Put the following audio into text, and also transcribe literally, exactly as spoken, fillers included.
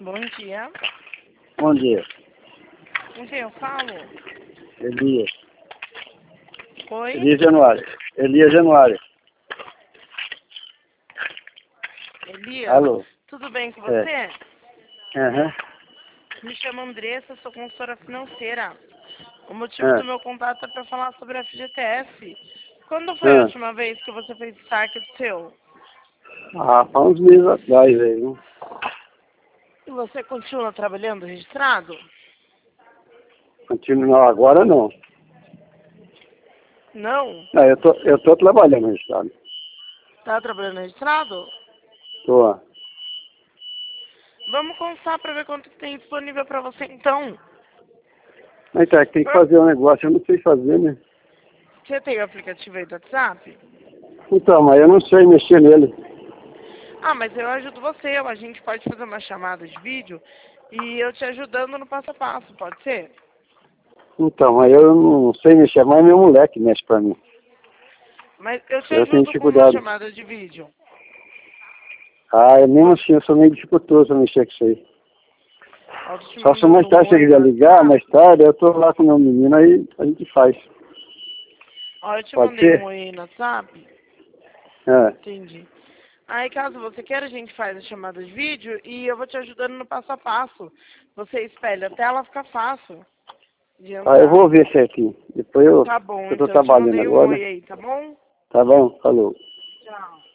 Bom dia. Bom dia. Com quem eu falo? Elias. Oi? Elias Januário. Elias Januário. Elias? Alô? Tudo bem com É. você? Aham. Me chamo Andressa, sou consultora financeira. O motivo Ah. do meu contato é para falar sobre a F G T S. Quando foi a Ah. última vez que você fez saque do seu? Ah, há uns meses atrás aí, viu? E você continua trabalhando registrado? Continuo, não, agora não. Não? Não, eu tô, eu tô trabalhando no estado. Tá trabalhando registrado? Tô. Vamos conversar para ver quanto que tem disponível para você então. Mas tá, tem que fazer um negócio, eu não sei fazer, né? Você tem o aplicativo aí do WhatsApp? Então, mas eu não sei mexer nele. Ah, mas eu ajudo você. A gente pode fazer uma chamada de vídeo e eu te ajudando no passo a passo, pode ser? Então, mas eu não sei mexer, mas meu moleque mexe pra mim. Mas eu te Eu tenho ajudo com uma dificuldade. chamada de vídeo. Ah, eu mesmo assim, eu sou meio dificultoso pra mexer com isso aí. Eu tô te Só se mandando mais um tarde você oi quiser no ligar, WhatsApp. mais tarde, eu tô lá com o meu menino, aí a gente faz. Ó, eu te Pode mandei um ser? oi aí no WhatsApp. É. Entendi. Aí, caso você queira, a gente faz a chamada de vídeo e eu vou te ajudando no passo a passo. Você espelha até ela ficar fácil de Ah, eu entrar. vou ver certinho. Depois eu, Tá bom, eu tô então eu te trabalhando mandei um agora. oi aí, tá bom? Tá bom? Falou. Tchau.